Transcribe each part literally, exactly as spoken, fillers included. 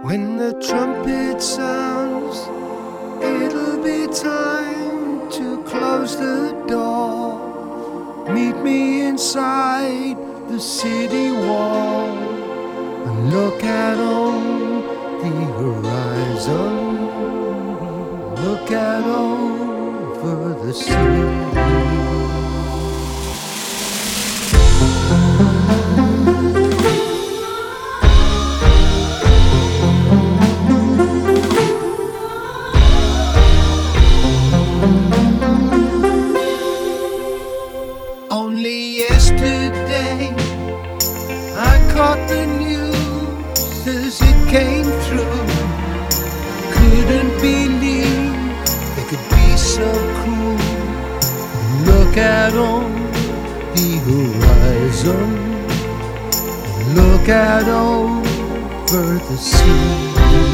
When the trumpet sounds, it'll be time to close the door. Meet me inside the city wall and look out on the horizon. Look out over the sea. Only yesterday I caught the news as it came through. Couldn't believe they could be so cruel. Look out on the horizon. Look out over the sea.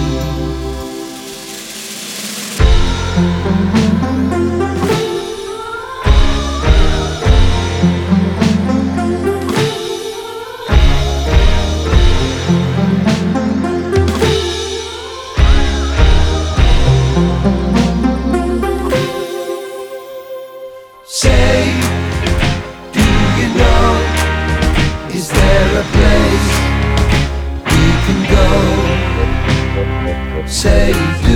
Say, do you know, is there a place we can go? Say,